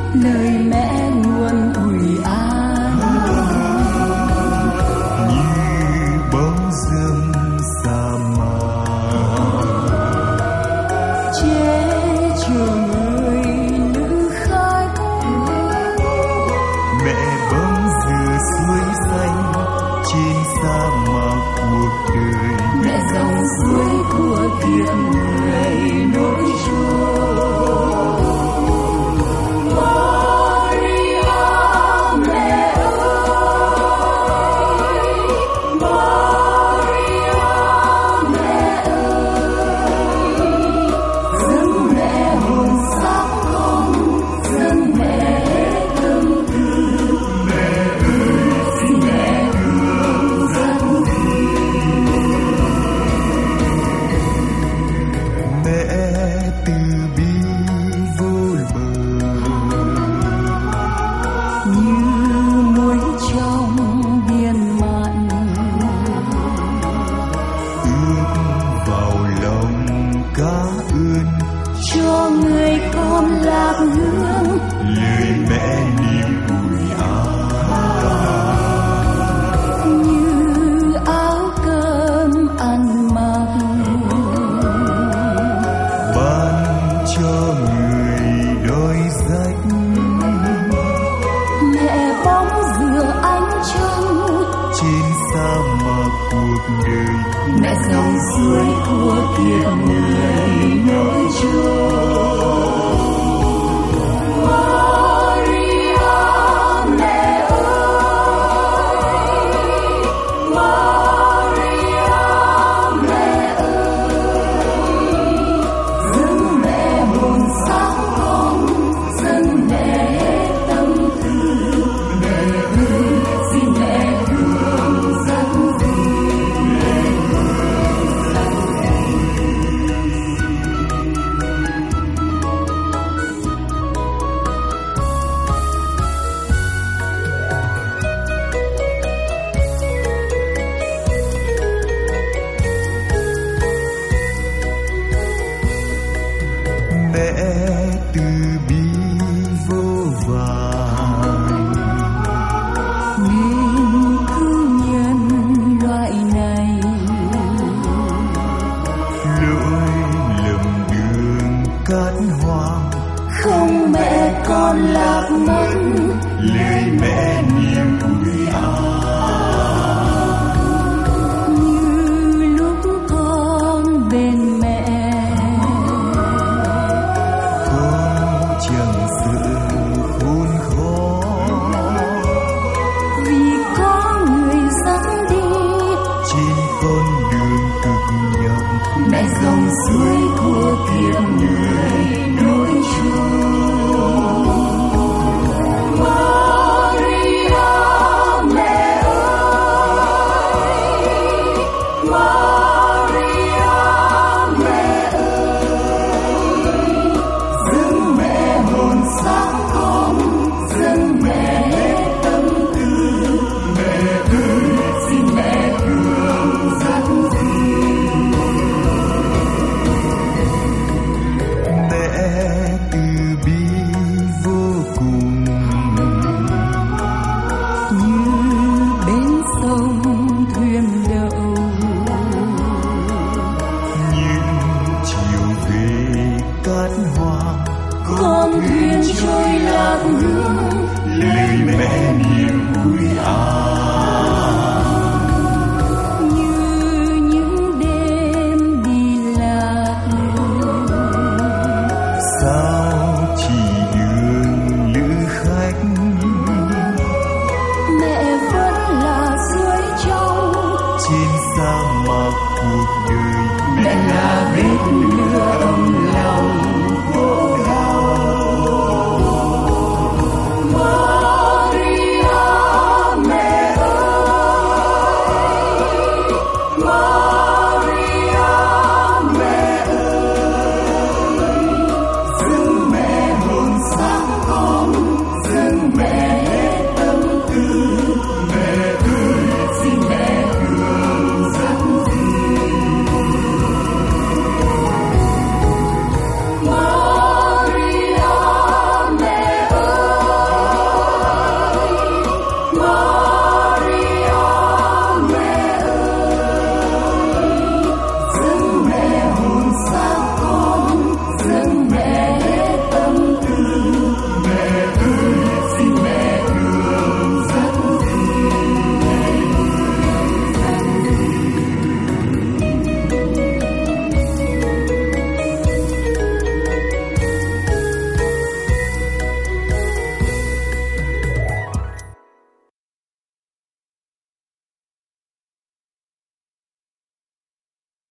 lời mẹ nguồn ủi an. Như bóng dâm sa mạc, Che chở người nữ khách. mẹ bóng dừa suối xanh trên sa mạc cuộc đời. Mẹ dòng suối của kiếp người nổi trôi. Cho người con lạc hương, lời mẹ niềm vui an. như áo cơm ăn mặc, ban cho người đôi rách. mẹ bóng dừa ánh trăng Trên sa mạc cuộc đời, mẹ dòng suối của kiếp người nổi trôi. mẹ từ bi vô vàn. Nên cứ nhân loại này, Lỗi lầm đường cát hoa, không mẹ con lạc mất. lời mẹ niềm vui an. Như lúc con bên mẹ, Con chẳng sợ khốn khó, vì có người dẫn đi. trên con đường cực nhọc, Mẹ dòng suối của kiếp người nổi trôi. Maria, mẹ ơi, Maria, mẹ ơi, dâng mẹ hồn xác con, dâng mẹ hết tâm tư. Mẹ ơi, xin mẹ thương dẫn dìu. mẹ từ bi vô cùng. Như bến sông thuyền đậu, Nhưng chiều về cát hoa, con thuyền trôi lạc hướng. lời mẹ niềm vui an. Như những đêm đi lạc, Sao chỉ đường lữ khách, mẹ vẫn là suối trong. trên sa mạc cuộc đời. Mẹ là bếp lửa ấm lòng vô